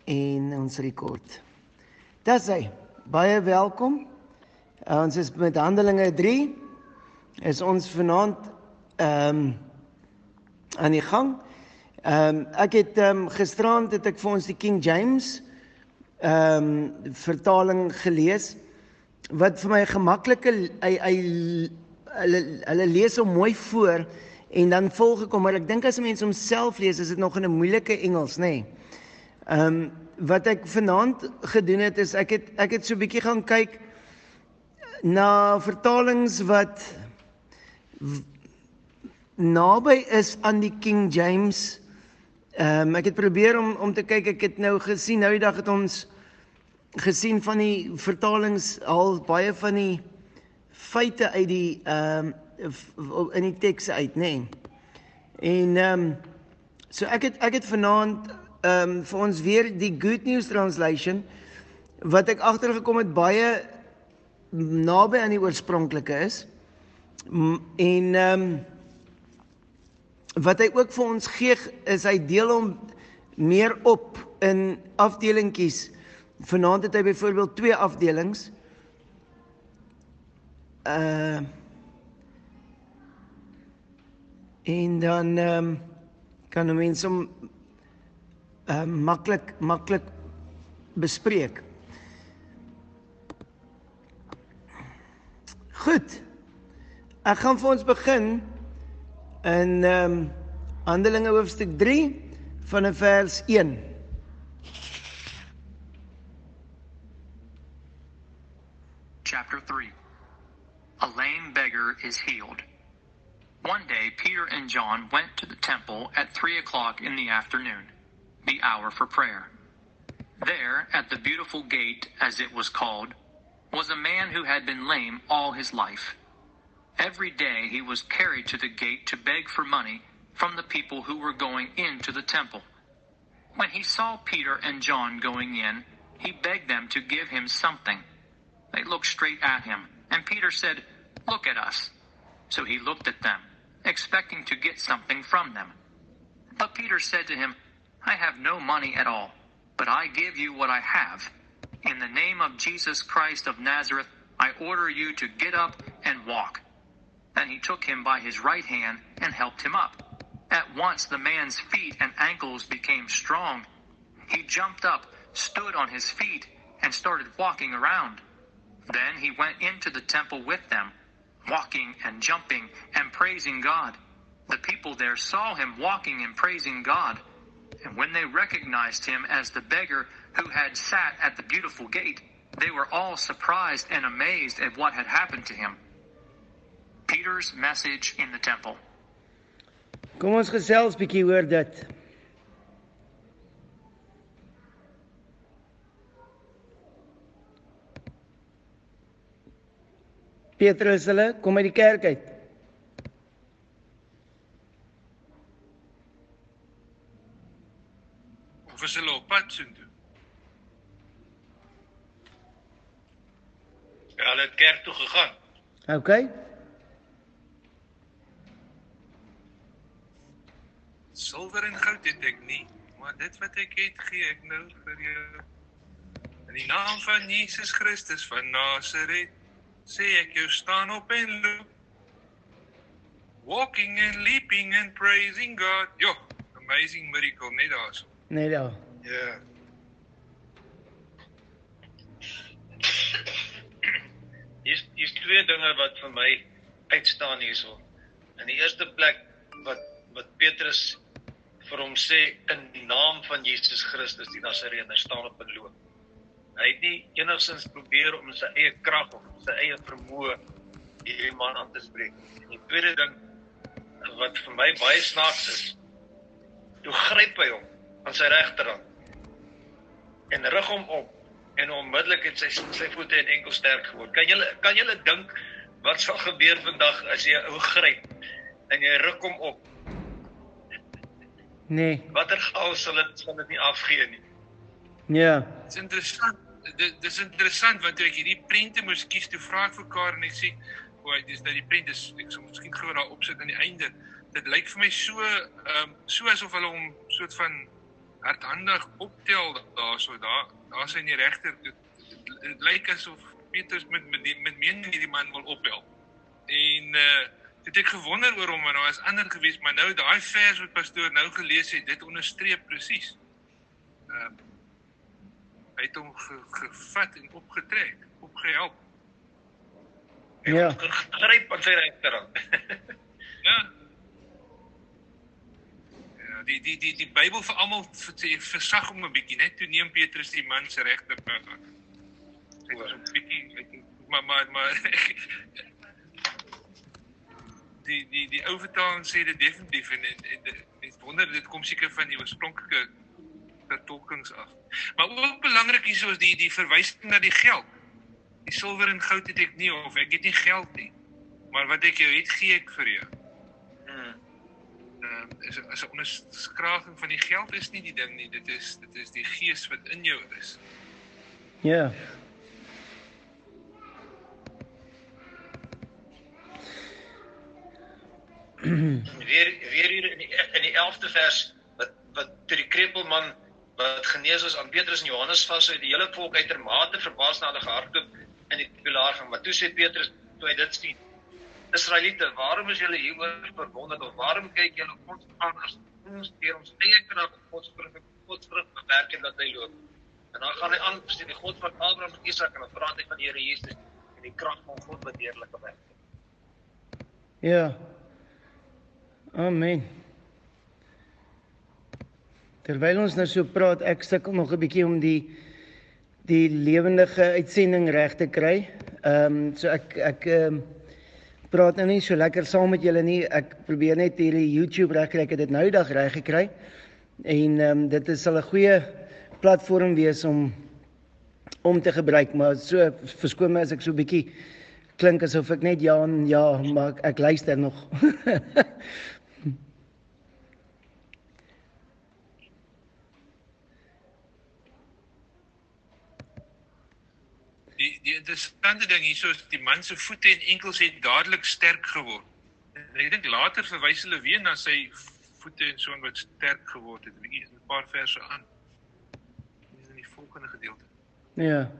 En ons rekord. Dis hy, baie welkom. Ons is met Handelinge 3, is ons vanaand aan die gang. Ek het gisterand het ek vir ons die King James vertaling gelees, wat vir my gemaklike, hulle lees hom mooi voor, en dan volg ek hom, maar ek dink as mense homself lees, is dit nog in 'n moeilike Engels, nê? Wat ek vanaand gedoen het, is ek het so 'n bietjie gaan kyk na vertalings wat naby is aan die King James. Ek het probeer om te kyk, ek het nou gesien, nou die dag het ons gesien van die vertalings, al baie van die feite uit die in die teks uit, nê? En so ek het vanaand vir ons weer die Good News Translation, wat ek agtergekom het baie naby aan die oorspronklike is, en wat hy ook vir ons gee, is hy deel hom meer op in afdelingkies. Vanaand het hy byvoorbeeld 2 afdelings. En dan kan 'n mens hom maklik bespreek. Goed. Ek gaan vir ons begin in Handelinge hoofstuk 3 van vers 1. Chapter 3. A lame beggar is healed. One day, Peter and John went to the temple at 3 o'clock in the afternoon, the hour for prayer. There, at the Beautiful Gate, as it was called, was a man who had been lame all his life. Every day he was carried to the gate to beg for money from the people who were going into the temple. When he saw Peter and John going in, he begged them to give him something. They looked straight at him, and Peter said, "Look at us." So he looked at them, expecting to get something from them. But Peter said to him, "I have no money at all, but I give you what I have. In the name of Jesus Christ of Nazareth, I order you to get up and walk." Then he took him by his right hand and helped him up. At once the man's feet and ankles became strong. He jumped up, stood on his feet, and started walking around. Then he went into the temple with them, walking and jumping and praising God. The people there saw him walking and praising God. And when they recognized him as the beggar who had sat at the Beautiful Gate, they were all surprised and amazed at what had happened to him. Peter's message in the temple. Kom ons gesels bietjie oor dit. Petrus hulle kom uit die kerk uit. Of is hulle op pad soontoe? Ja, hulle het kerk toe gegaan. Okay. Silwer en goud het ek nie, maar dit wat ek het, gee ek nou vir jou. In die naam van Jesus Christus van Nazareth, sê ek jou staan op en loop. Walking and leaping and praising God. Jo, amazing miracle, net daar so. Nee daar. Ja. Hier's 2 dinge wat vir my uitstaan hierso. In die eerste plek wat Petrus vir hom sê, in die naam van Jesus Christus die Nasareën, hy staan op en loop. Hy het nie enigstens probeer om sy eie krag of sy eie vermoë hierdie man aan te spreek. En die tweede ding wat vir my baie snaaks is, toe gryp hy hom aan sy regterhand en rig hom op, en onmiddellik het sy voete en enkels sterk geword. Kan julle dink wat sal gebeur vandag as jy 'n ou gryp en jy ruk hom op? Nee. Watter chaos sal dit nie afgee nie? Ja. Dit is interessant. Dit is interessant, want toe ek hierdie prente moes kies, toe vra ek vir Karen en ek sê, dis nou die prent, ek sal miskien gou daar opsit aan die einde. Dit lyk vir my so asof hulle hom soort van hardhandig optel daarso, daar sy in die regter, dit lyk asof Petrus met mening die man wil ophelp. En het ek gewonder oor hom, en hy was ander gewees, maar nou daai vers wat pastoor nou gelees het, dit onderstreep presies. Hy het hom gevat en opgehelp. Ja. Gegryp aan sy regterhand. Ja. Ja, die Bybel vir almal versag hom 'n bietjie, net toe neem Petrus die man se regterkant aan. Hy was 'n bietjie, maar die ou vertaling sê dit definitief en ek wonder dit kom seker van die oorspronklike vertolkings af. Maar ook belangrik hierso is die verwysing na die geld. Die silwer en goud het ek nie, of ek het nie geld nie. Maar wat ek jou het, gee ek vir jou. Is 'n onderskraging van die geld is nie die ding nie, dit is die gees wat in jou is. Ja. Weer hier in die 11de vers, wat toe die krepelman wat genees is aan Petrus en Johannes vashou, die hele volk uitermate verbaas na hulle gehardloop in die pilaar gaan. Maar toe sê Petrus, toe hy dit sien, Israeliete, waarom is julle hieroor verwonderd, of waarom kyk julle ons aan as ons deur ons eie krag godsvrug bewerk en dat hy loop? En dan gaan hy aan, sê die God van Abraham en Isak, en dan praat hy van die Here Jesus en die krag van God wat heerlike werk. Ja. Amen. Terwyl ons nou so praat, ek sukkel nog 'n bietjie om die lewendige uitsending reg te kry. So ek praat nou nie so lekker saam met julle nie. Ek probeer net hierdie YouTube reg kry. Ek het dit nou die dag reg gekry. En dit sal 'n goeie platform wees om te gebruik, maar so verskoon my as ek so 'n bietjie klink asof ek net ja en ja, maar ek luister nog. Die interessante ding hierso is die man se voete en enkels het dadelik sterk geword. En ek dink later verwys hulle weer na sy voete en so wat sterk geword het. 'n paar verse aan. Dis in die volgende gedeelte. Ja.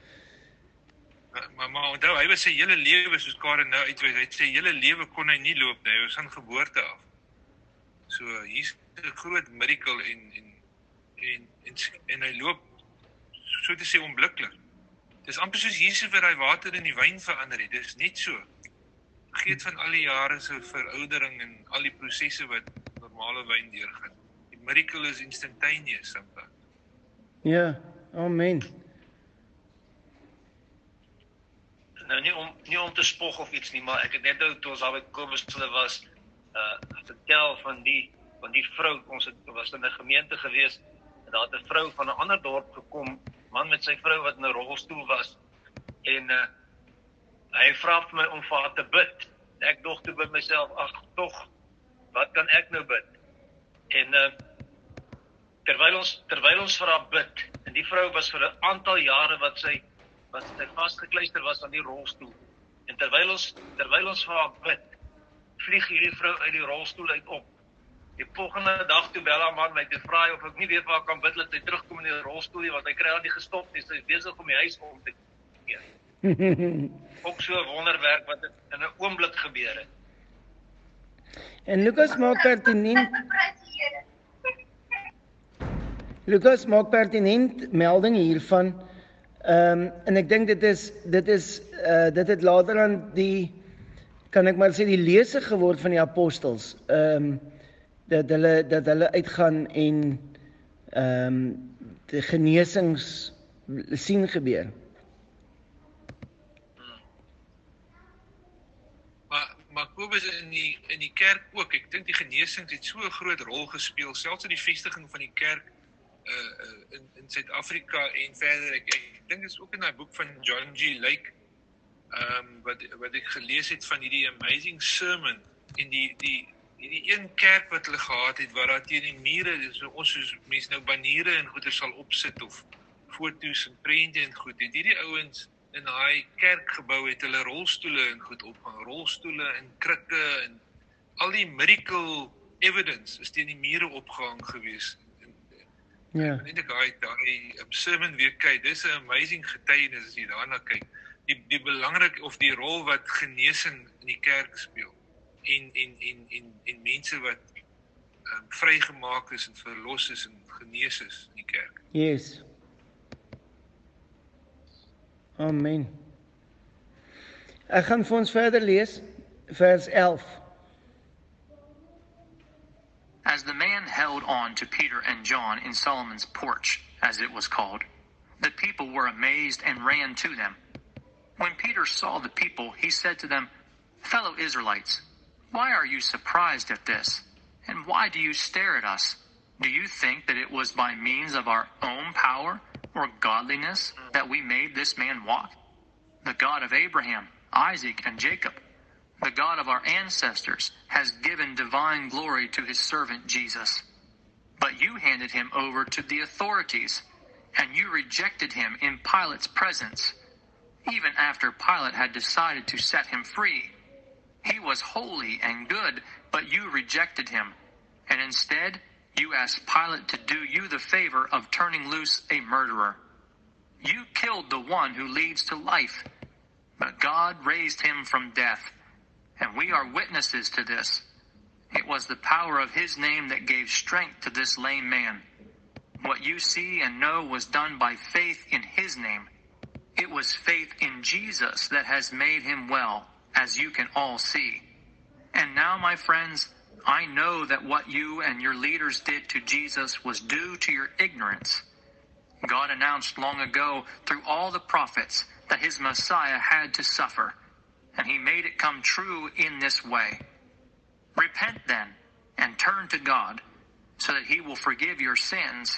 Maar onthou, hy was sy hele lewe soos Karen nou uitwys. Hy het sy hele lewe kon hy nie loop nie. Hy was van geboorte af. So hier's 'n groot miracle en hy loop so te sê onmiddellik. Dis amper soos Jesus wat daai water in die wyn verander het. Dis net so. Vergeet van al die jare se veroudering en al die prosesse wat normale wyn deurgaan. Die miracle is instantaneous sometimes. Ja, amen. Nou nie om te spog of iets nie, maar ek het net nou toe ons daar by Kobus hulle was vertel van die vrou. Ons was in 'n gemeente gewees en daar het 'n vrou van 'n ander dorp gekom, man met sy vrou wat in 'n rolstoel was, en hy vra vir my om vir haar te bid. Ek dog toe by myself, ag tog, wat kan ek nou bid? En terwyl ons vir haar bid, en die vrou was vir 'n aantal jare wat sy vasgekluister was aan die rolstoel. En terwyl ons vir haar bid, vlieg hierdie vrou uit die rolstoel uit op. Die volgende dag toe bel haar man my te vra of ek nie weet waar ek kan bid dat hy terugkom in die rolstoel nie, want hy kry haar nie gestop nie. Sy is besig om die huis om te keer. Ook so 'n wonderwerk wat in 'n oomblik gebeur het. En Lukas maak pertinent melding hiervan. En ek dink dit het later aan kan ek maar sê die lese geword van die apostels. Dat hulle uitgaan en die genesings sien gebeur. Maar Kobus in die kerk ook. Ek dink die genesings het so 'n groot rol gespeel, selfs in die vestiging van die kerk in Suid-Afrika en verder. Ek dink dit is ook in daai boek van John G. Lake wat ek gelees het van hierdie amazing sermon en die een kerk wat hulle gehad het waar daar teen die mure, soos mense nou baniere en goeder sal opsit of foto's en prente en goed. En hierdie ouens in daai kerkgebou het hulle rolstoele en goed opgehang, rolstoele en krikke en al die miracle evidence is teen die mure opgehang gewees. Ja. En eintlik daai sermon weer kyk, dis 'n amazing getuienis as jy daarna kyk. Die belangrik of die rol wat genesing in die kerk speel. En mense wat vrygemaak is en verlos is en genees is in die kerk. Yes. Amen. Ek gaan vir ons verder lees, vers 11. As the man held on to Peter and John in Solomon's porch, as it was called, the people were amazed and ran to them. When Peter saw the people, he said to them, "Fellow Israelites, why are you surprised at this? And why do you stare at us? Do you think that it was by means of our own power or godliness that we made this man walk? The God of Abraham, Isaac, and Jacob, the God of our ancestors, has given divine glory to his servant Jesus. But you handed him over to the authorities, and you rejected him in Pilate's presence, even after Pilate had decided to set him free. He was holy and good, but you rejected him, and instead you asked Pilate to do you the favor of turning loose a murderer. You killed the one who leads to life, but God raised him from death, and we are witnesses to this. It was the power of his name that gave strength to this lame man. What you see and know was done by faith in his name. It was faith in Jesus that has made him well, as you can all see. And now, my friends, I know that what you and your leaders did to Jesus was due to your ignorance. God announced long ago through all the prophets that his Messiah had to suffer, and he made it come true in this way. Repent then, and turn to God, so that he will forgive your sins.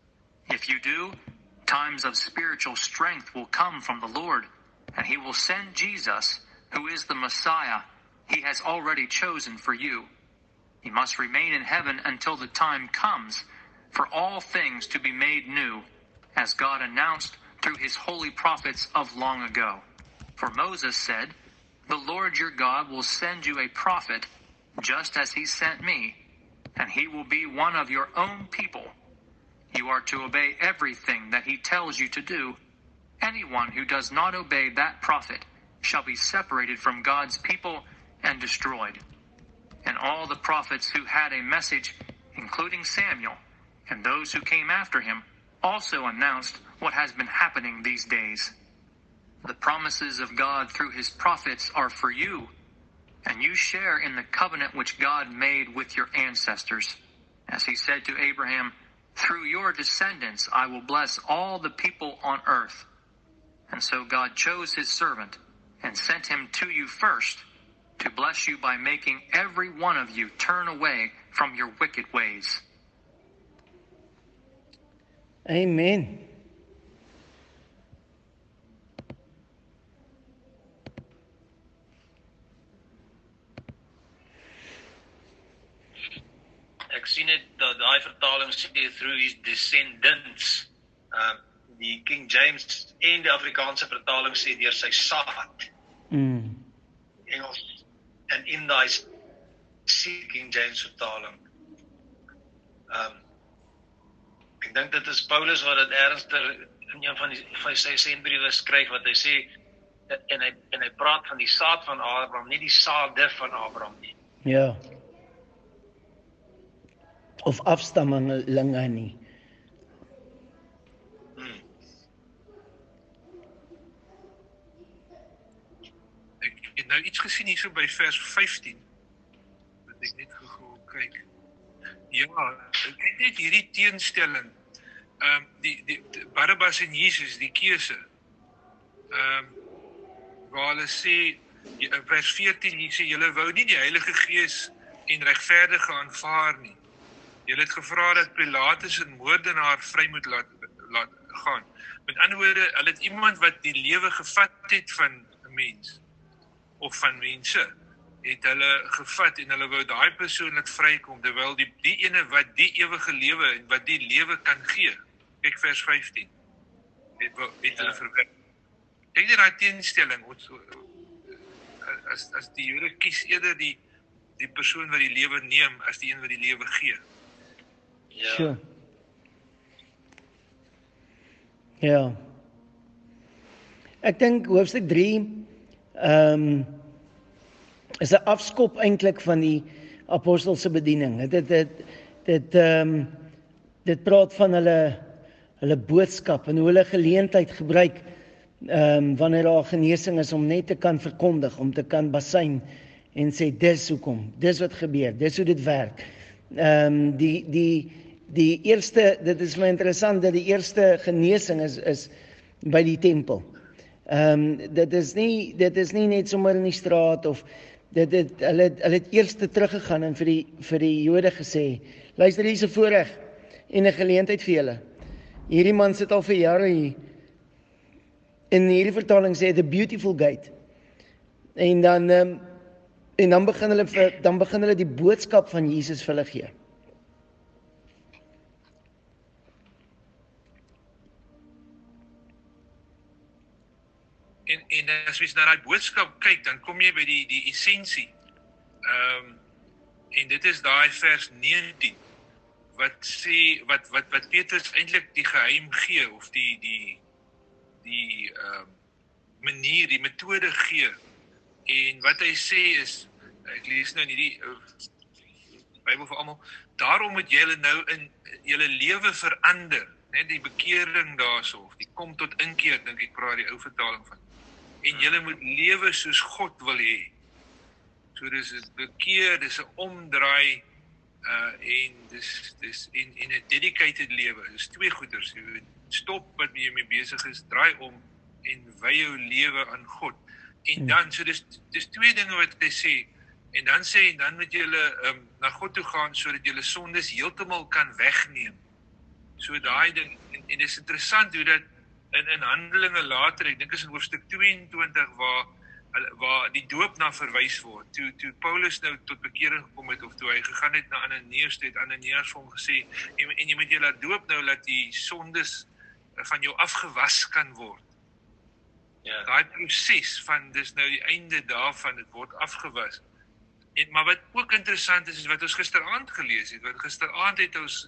If you do, times of spiritual strength will come from the Lord, and he will send Jesus, who is the Messiah he has already chosen for you. He must remain in heaven until the time comes for all things to be made new, as God announced through his holy prophets of long ago. For Moses said, "The Lord your God will send you a prophet, just as he sent me, and he will be one of your own people. You are to obey everything that he tells you to do. Anyone who does not obey that prophet shall be separated from God's people and destroyed." And all the prophets who had a message, including Samuel, and those who came after him, also announced what has been happening these days. The promises of God through his prophets are for you, and you share in the covenant which God made with your ancestors. As he said to Abraham, "Through your descendants I will bless all the people on earth." And so God chose his servant and sent him to you first, to bless you by making every one of you turn away from your wicked ways. Amen. Ek sien dit dat daai vertaling sê through his descendants. Die King James en die Afrikaanse vertaling sê deur sy saad. Engels en in daai King James vertaling. Ek dink dit is Paulus wat dit ernstiger in een van sy sendbriewe skryf wat hy sê en hy praat van die saad van Abraham, nie die saade van Abraham nie. Ja. Of afstammelinge nie. Ek het nou iets gesien hierso by vers 15. Wat ek net gou kyk. Ja, ek het net hierdie teenstelling. Die Barabbas en Jesus, die keuse. Waar hulle sê vers 14 hier sê julle wou nie die Heilige Gees en regverdige aanvaar nie. Julle het gevra dat Pilatus 'n moordenaar vry moet laat gaan. Met ander woorde, hulle het iemand wat die lewe gevat het van 'n mens of van mense, het hulle gevat en hulle wou daai persoonlik vrykom, terwyl die ene wat die ewige lewe en wat die lewe kan gee. Kyk vers 15. Het hulle verwerp. Kyk net daai teenstelling, as die Jode kies eerder die persoon wat die lewe neem as die een wat die lewe gee. Ja. Sure. Ja. Ek dink hoofstuk 3 is 'n afskop eintlik van die apostelse bediening. Dit praat van hulle boodskap en hoe hulle geleentheid gebruik wanneer daar genesing is om net te kan verkondig, om te kan basyn en sê dis hoekom, dis wat gebeur, dis hoe dit werk. Die eerste, dit is my interessant dat die eerste genesing is by die tempel. Dit is nie net sommer in die straat of hulle het eers teruggegaan en vir die Jode gesê, luister, hier is 'n voorreg en 'n geleentheid vir julle. Hierdie man sit al vir jare hier. In hierdie vertaling sê the beautiful gate. En dan begin hulle die boodskap van Jesus vir hulle gee. En as jy na daai boodskap kyk, dan kom jy by die essensie. En dit is daai vers 19 wat sê wat Petrus eintlik die geheim gee of die manier, die metode gee. En wat hy sê is, ek lees nou in hierdie Bybel vir almal, daarom moet julle nou in julle lewe verander, net die bekering daarso, of die kom tot inkeer, dink ek praat die ou vertaling van. En julle moet lewe soos God wil hê. So dis 'n bekeer, dis 'n omdraai en dis 'n dedicated lewe. Dis twee goeders. Jy moet stop wat jy mee besig is, draai om en wy jou lewe aan God. En dan so dis twee dinge wat hy sê. En dan moet julle na God toe gaan sodat julle sondes heeltemal kan wegneem. So daai ding en dis interessant hoe dat in Handelinge later, ek dink is in hoofstuk 22 waar die doop na verwys word. Toe Paulus nou tot bekering gekom het of toe hy gegaan het na Ananias, het Ananias vir hom gesê en jy moet jou laat doop nou dat die sondes van jou afgewas kan word. Ja. Daai proses van dis nou die einde daarvan, dit word afgewas. Maar wat ook interessant is wat ons gisteraand gelees het, want gisteraand het ons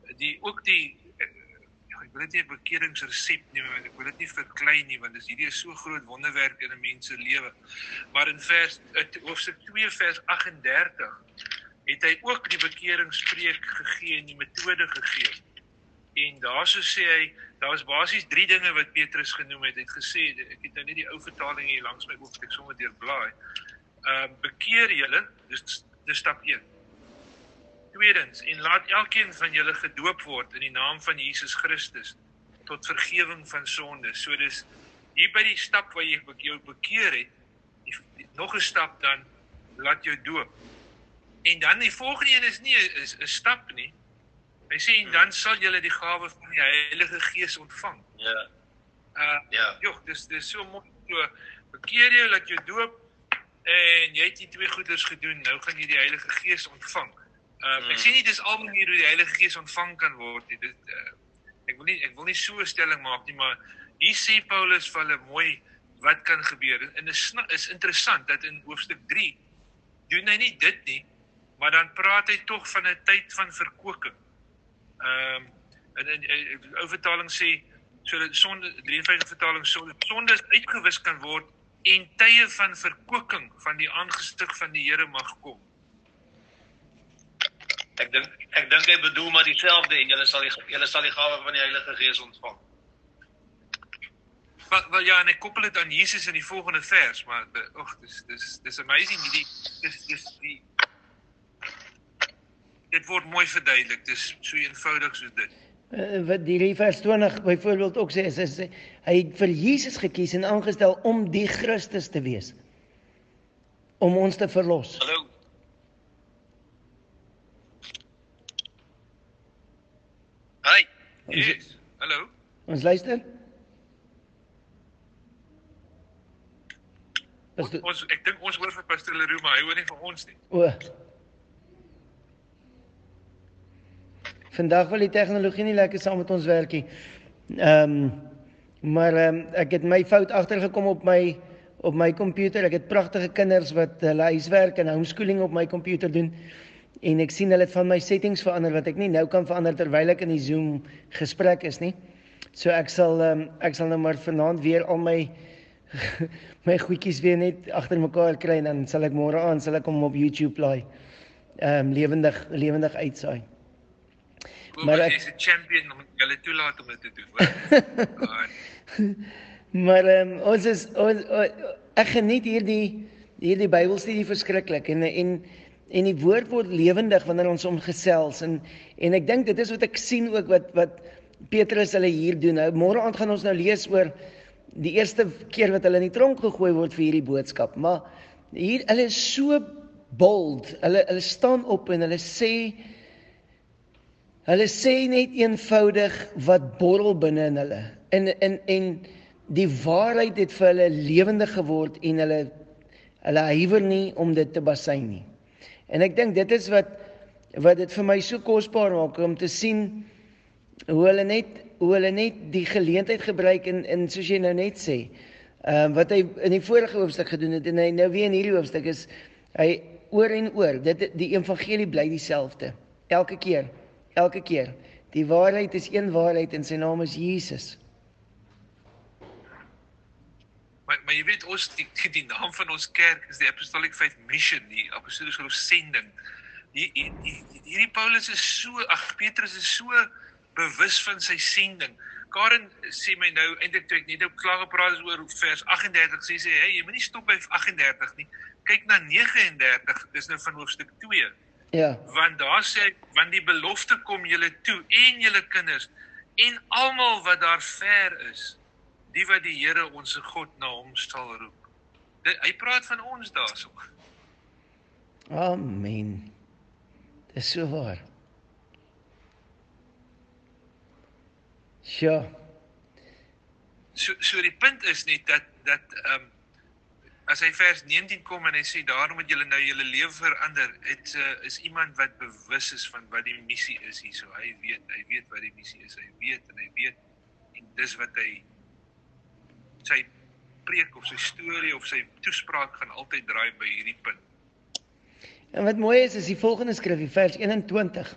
ek wil dit nie 'n bekeringsresep nie, want ek wil dit nie verklein nie, want hierdie is so groot wonderwerk in 'n mens se lewe. Maar in hoofstuk 2 vers 38 het hy ook die bekeringspreek gegee en die metode gegee. En daarso sê hy, daar was basies 3 dinge wat Petrus genoem het. Hy het gesê, ek het nou nie die ou vertaling hier langs my oop, ek sommer deurblaai. Bekeer julle, dis stap 1. Tweedens, en laat elkeen van julle gedoop word in die naam van Jesus Christus tot vergewing van sondes. So dis hier by die stap waar jy jou bekeer het, nog 'n stap dan, laat jou doop. En dan die volgende een is nie 'n stap nie. Hy sê, en dan sal julle die gawe van die Heilige Gees ontvang. Ja. Dis so mooi. So, bekeer jou, laat jou doop, en jy het die 2 goeders gedoen, nou gaan jy die Heilige Gees ontvang. Ek sê nie dis al manier hoe die Heilige Gees ontvang kan word nie. Ek wil nie so 'n stelling maak nie, maar hier sê Paulus vir hulle mooi wat kan gebeur. En is interessant dat in hoofstuk 3 doen hy nie dit nie, maar dan praat hy tog van 'n tyd van verkoking. In ou vertaling sê sodat sonde 53 vertaling sondes uitgewis kan word en tye van verkoking van die aangesig van die Here mag kom. Ek dink hy bedoel maar dieselfde en julle sal die gawe van die Heilige Gees ontvang. Wel ja, en ek koppel dit aan Jesus in die volgende vers, maar dis amazing dit word mooi verduidelik. Dis so eenvoudig soos dit. Wat die vers 20 byvoorbeeld ook sê, is hy het vir Jesus gekies en aangestel om die Christus te wees. Om ons te verlos. Hallo. Hi. Yes. Hallo. Ons luister. Ek dink ons hoor vir Pastor Leroux, maar hy hoor nie vir ons nie. Vandag wil die tegnologie nie lekker saam met ons werk nie. Maar ek het my fout agtergekom op my komputer. Ek het pragtige kinders wat hulle huiswerk en homeschooling op my komputer doen. En ek sien hulle het van my settings verander wat ek nie nou kan verander terwyl ek in die Zoom gesprek is nie. So ek sal nou maar vanaand weer al my my goedjies weer net agter mekaar kry en dan sal ek môre aan sal ek hom op YouTube laai. Lewendig uitsaai. Maar ek is 'n champion om julle toelaat om dit te doen, hoor. Maar ek geniet hierdie Bybelstudie verskriklik en die woord word lewendig wanneer ons hom gesels en ek dink dit is wat ek sien ook wat Petrus hulle hier doen. Nou môre aand gaan ons nou lees oor die eerste keer wat hulle in die tronk gegooi word vir hierdie boodskap. Maar hier hulle is so bold. Hulle staan op en hulle sê net eenvoudig wat borrel binne in hulle. En die waarheid het vir hulle lewendig geword en hulle huiwer nie om dit te basyn nie. En ek dink dit is wat dit vir my so kosbaar maak om te sien hoe hulle net die geleentheid gebruik en soos jy nou net sê, wat hy in die vorige hoofstuk gedoen het en hy nou weer in hierdie hoofstuk is, hy oor en oor, die evangelie bly dieselfde, elke keer. Die waarheid is een waarheid en sy naam is Jesus. Maar jy weet ons, die naam van ons kerk is die Apostolic Faith Mission, die apostoliese geloof sending. Hierdie Paulus is Petrus is so bewus van sy sending. Karen sê my nou, eintlik toe ek net klaar gepraat is oor vers 38, sê sy, hey, jy moet nie stop by 38 nie, kyk na 39, dis nou van hoofstuk 2. Ja. Want daar sê hy, want die belofte kom julle toe, en julle kinders, en almal wat daar ver is, die wat die Here onse God na hom sal roep. Hy praat van ons daarso. Amen. Dis so waar. Sure. So die punt is net dat as hy vers 19 kom en hy sê daarom moet julle nou julle lewe verander, dit is iemand wat bewus is van wat die missie is hierso. Hy weet wat die missie is. Hy weet en dis wat hy sy preek of sy storie of sy toespraak gaan altyd draai by hierdie punt. En wat mooi is die volgende skrif, vers 21,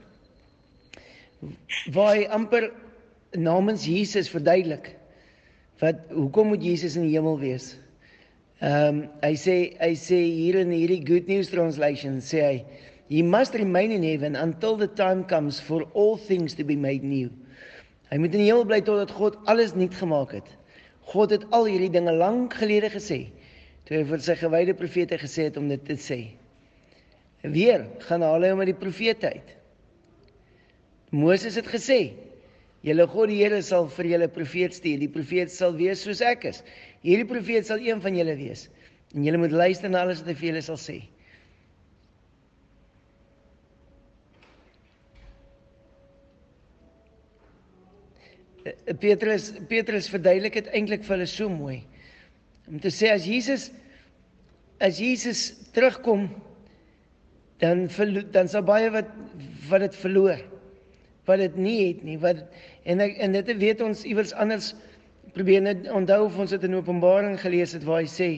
waar hy amper namens Jesus verduidelik, hoekom moet Jesus in die hemel wees? Hy sê hier in hierdie Good News Translation, sê hy, he must remain in heaven until the time comes for all things to be made new. Hy moet in die hemel bly totdat God alles nuut gemaak het. God het al hierdie dinge lang gelede gesê, toe hy vir sy gewyde profete gesê het om dit te sê. Weer gaan haal hy hom uit die profete uit. Moses het gesê, julle God die Here sal vir julle profeet stuur, die profeet sal wees soos ek is. Hierdie profeet sal een van julle wees, en julle moet luister na alles wat hy vir julle sal sê. Petrus verduidelik het eintlik vir hulle so mooi, om te sê, as Jesus terugkom, dan sal baie wat dit verloor, wat dit nie het nie, en dit weet ons iewers anders, probeer net onthou of ons dit in Openbaring gelees het, waar hy sê,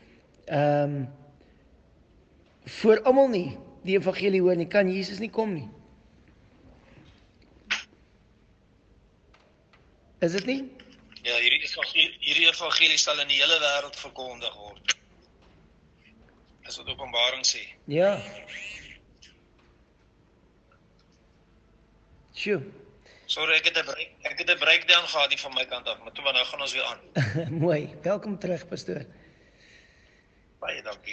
voor almal nie, die evangelie hoor nie, kan Jesus nie kom nie. Is dit nie? Ja, hierdie evangelie sal in die hele wêreld verkondig word. Dis wat Openbaring sê. Ja. Sjoe. Sorry, ek het 'n breakdown gehad hier van my kant af, maar toe nou gaan ons weer aan. Mooi. Welkom terug, pastoor. Baie dankie.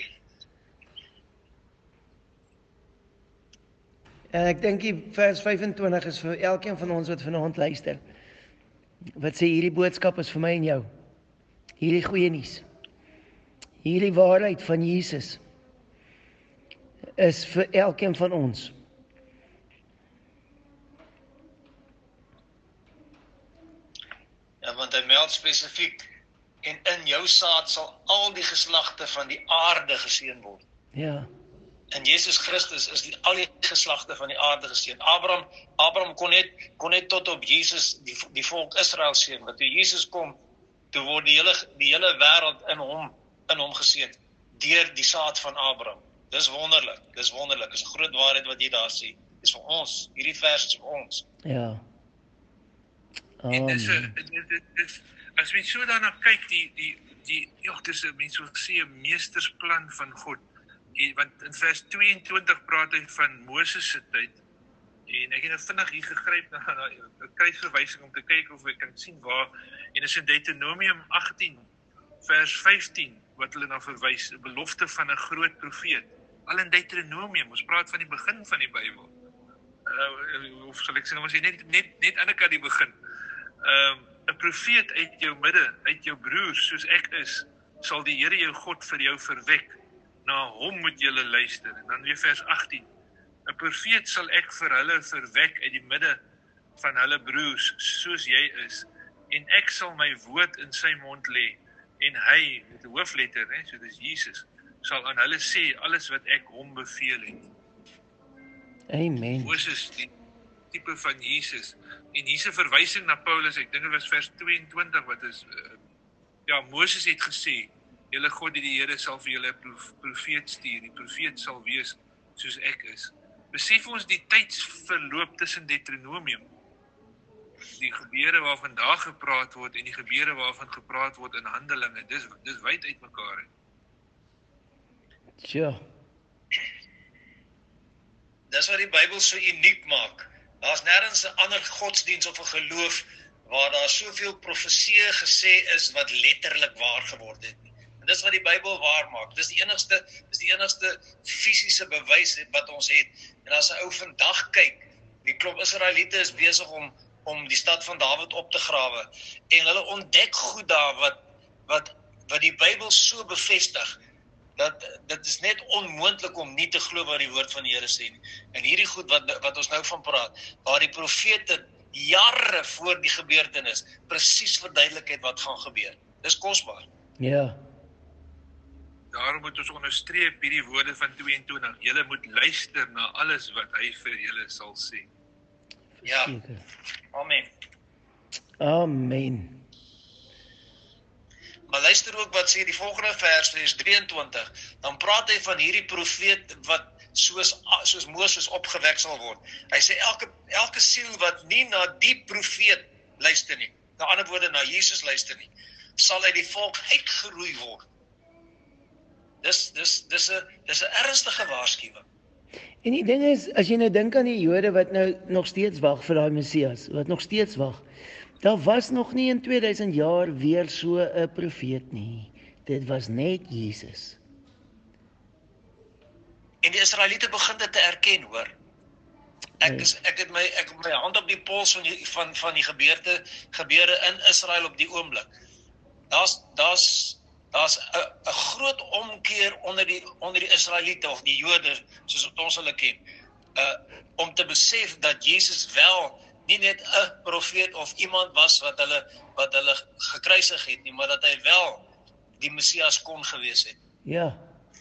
En ek dink die vers 25 is vir elkeen van ons wat vanaand luister. Wat sê hierdie boodskap is vir my en jou. Hierdie goeie nuus. Hierdie waarheid van Jesus is vir elkeen van ons. Ja, want hy meld spesifiek, en in jou saad sal al die geslagte van die aarde geseën word. Ja. En Jesus Christus is al die geslagte van die aarde geseën. Abraham kon net tot op Jesus, die volk Israel seën, want toe Jesus kom, toe word die hele wêreld in hom geseën, deur die saad van Abraham. Dis wonderlik, dis 'n groot waarheid wat jy daar sê. Dis vir ons, hierdie vers is vir ons. Ja. En dis Amen. as mens so daarna kyk, dis 'n mens wil sê 'n meestersplan van God. Want in vers 22 praat hy van Moses se tyd. En ek het nou vinnig hier gegryp na 'n kruisverwysing om te kyk of ek kan sien waar. En dis in Deuteronomium 18 vers 15 wat hulle na verwys, 'n belofte van 'n groot profeet. Al in Deuteronomium, ons praat van die begin van die Bybel. Of sal ek sê, ons sê net aan die kant die begin. 'n Profeet uit jou midde, uit jou broers soos ek is, sal die Here jou God vir jou verwek. Na hom moet julle luister. En dan weer vers 18. 'n Profeet sal ek vir hulle verwek uit die midde van hulle broers soos jy is, en ek sal my woord in sy mond lê, en hy met 'n hoofletter, so dis Jesus, sal aan hulle sê alles wat ek hom beveel het. Amen. Moses, die tipe van Jesus. En hier's 'n verwysing na Paulus, ek dink dit was vers 22 wat is Moses het gesê, julle God die Here sal vir julle 'n profeet stuur. Die profeet sal wees soos ek is. Besef ons die tydsverloop tussen Deuteronomium, die gebeure waarvan daar gepraat word en die gebeure waarvan gepraat word in Handelinge, dis wyd uit mekaar. Tja. Dis wat die Bybel so uniek maak. Daar's nêrens 'n ander godsdiens of 'n geloof waar daar soveel profeseë gesê is wat letterlik waar geword het nie. En dis wat die Bybel waar maak. Dis die enigste fisiese bewys wat ons het. En as 'n ou vandag kyk, die klomp Israeliete is besig om die stad van Dawid op te grawe, en hulle ontdek goed daar wat die Bybel so bevestig, dat dit is net onmoontlik om nie te glo wat die woord van die Here sê nie. En hierdie goed wat ons nou van praat, waar die profete jare voor die gebeurtenis presies verduidelik het wat gaan gebeur. Dis kosbaar. Ja. Daarom moet ons onderstreep hierdie woorde van 22. Julle moet luister na alles wat hy vir julle sal sê. Ja. Seker. Amen. Amen. Maar luister ook wat sê die volgende vers 23. Dan praat hy van hierdie profeet wat soos Moses opgewek sal word. Hy sê elke siel wat nie na die profeet luister nie, na ander woorde na Jesus luister nie, sal uit die volk uitgeroei word. Dis 'n ernstige waarskuwing. En die ding is, as jy nou dink aan die Jode wat nou nog steeds wag vir daai Messias, wat nog steeds wag, daar was nog nie in 2000 jaar weer so 'n profeet nie. Dit was net Jesus. En die Israeliete begin dit te erken, hoor. Ek het my hand op die pols van die gebeure in Israel op die oomblik. Daar's 'n groot omkeer onder die Israeliete of die Jode, soos wat ons hulle ken, om te besef dat Jesus wel nie net 'n profeet of iemand was wat hulle gekruisig het nie, maar dat hy wel die Messias kon gewees het. Ja.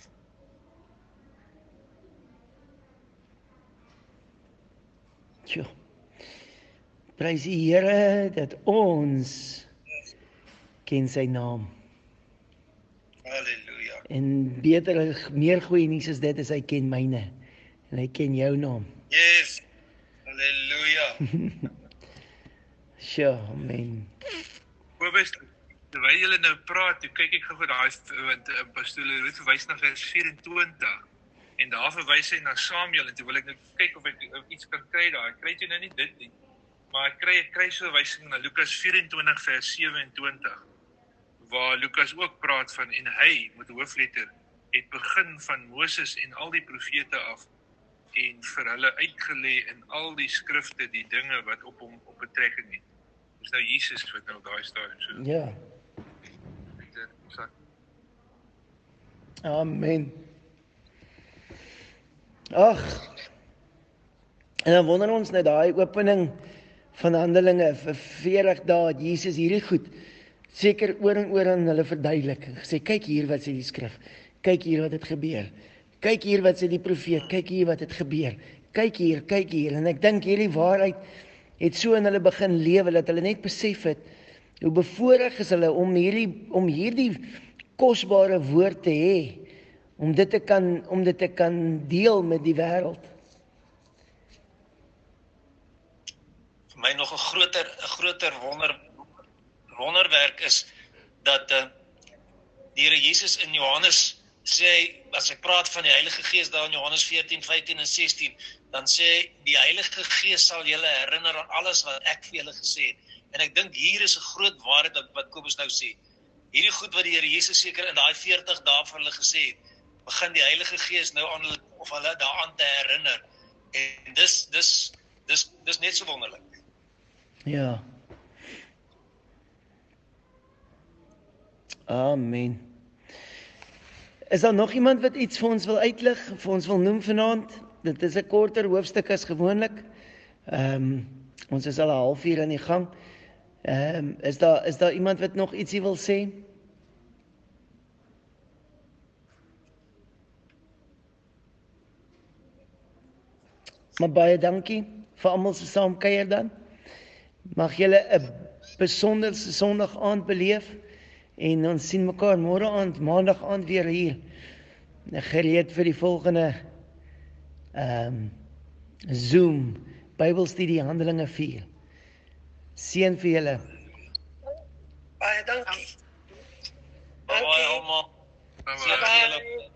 Tjoh. Prys die Here dat ons ken sy naam. Halleluja. En meer goeie nuus is dit, is hy ken myne. En hy ken jou naam. Yes. Halleluja. Sure, amen. Kobus, terwyl julle nou praat, kyk ek gou vir daai, want pastoor Ruud verwys na vers 24. En daar verwys hy na Samuel, en toe wil ek nou kyk of ek iets kan kry daar. Ek kry jy nou nie dit nie. Maar ek kry so 'n verwysing na Lukas 24 vers 27. Waar Lukas ook praat van, en hy, met hoofletter, het begin van Moses en al die profete af, en vir hulle uitgelê in al die skrifte die dinge wat op hom op betrekking het. Dis nou Jesus wat nou daai stadium so. Ja. Amen. Ag. En dan wonder ons nou daai opening van Handelinge vir 40 dae het Jesus hierdie goed seker oor en oor aan hulle verduidelik. Gesê kyk hier wat sê die skrif. Kyk hier wat het gebeur. Kyk hier wat sê die profeet. Kyk hier wat het gebeur. Kyk hier. En ek dink hierdie waarheid het so in hulle begin lewe dat hulle net besef het hoe bevoorreg is hulle om hierdie kosbare woord te hê, om dit te kan deel met die wêreld. vir my nog 'n groter wonderwerk is dat die Here Jesus in Johannes sê hy, as hy praat van die Heilige Gees daar in Johannes 14, 15 en 16, dan sê hy, die Heilige Gees sal julle herinner aan alles wat ek vir julle gesê het. En ek dink hier is 'n groot waarheid wat Kobus nou sê. Hierdie goed wat die Here Jesus seker in daai 40 dae vir hulle gesê het, begin die Heilige Gees nou aan hulle of hulle daaraan te herinner. En dis net so wonderlik. Ja. Amen. Is daar nog iemand wat iets vir ons wil uitlig, vir ons wil noem vanaand? Dit is 'n korter hoofstuk as gewoonlik. Ons is al 'n halfuur aan die gang. Is daar iemand wat nog ietsie wil sê? Maar baie dankie vir almal se saamkuier dan. Mag julle 'n besonderse Sondag aand beleef en ons sien mekaar môre aand, maandag aand weer hier. Gereed vir die volgende Zoom Bybelstudie Handelinge 4. Seën vir julle. Baie dankie. Baie almal. Bye-bye. Seën vir julle.